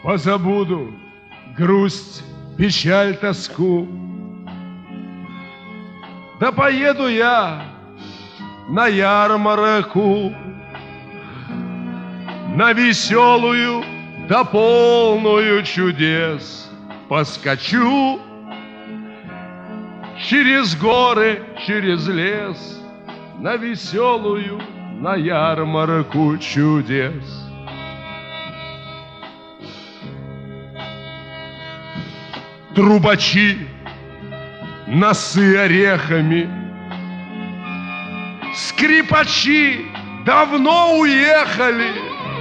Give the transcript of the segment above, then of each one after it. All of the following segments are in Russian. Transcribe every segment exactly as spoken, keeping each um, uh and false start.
Позабуду грусть, печаль, тоску. Да поеду я на ярмарку, на веселую да полную чудес. Поскочу через горы, через лес, на веселую, на ярмарку чудес. Трубачи, носы орехами, скрипачи давно уехали,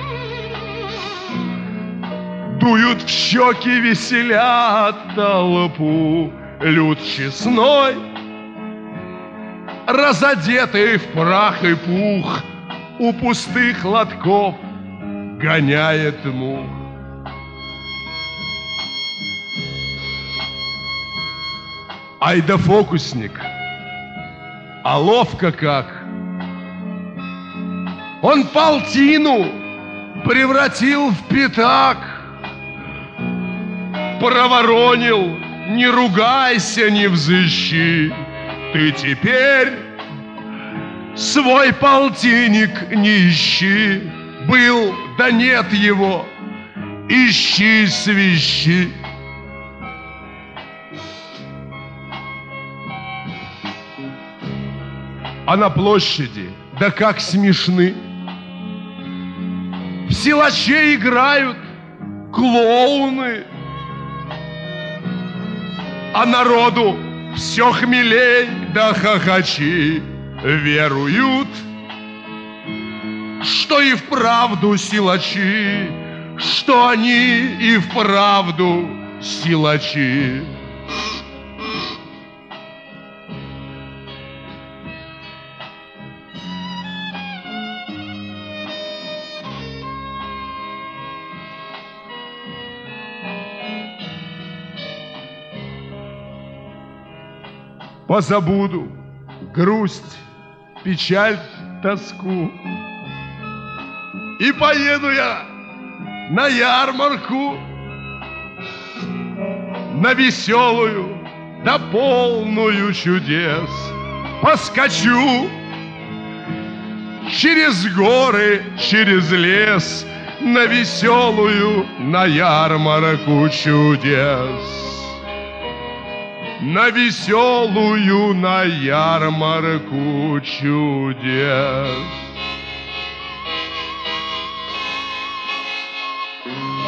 дуют в щеки, веселят толпу. Люд честной, разодетый в прах и пух, у пустых лотков гоняет мух. Ай да фокусник, а ловко как! Он полтину превратил в пятак, проворонил, не ругайся, не взыщи. Ты теперь свой полтинник не ищи. Был, да нет его, ищи, свищи. А на площади, да как смешны, в силаче играют клоуны, а народу все хмелей да хохочи веруют, что и вправду силачи, что они и вправду силачи. Позабуду грусть, печаль, тоску, и поеду я на ярмарку, на веселую да полную чудес. Поскочу через горы, через лес, на веселую, на ярмарку чудес. На веселую, на ярмарку чудес.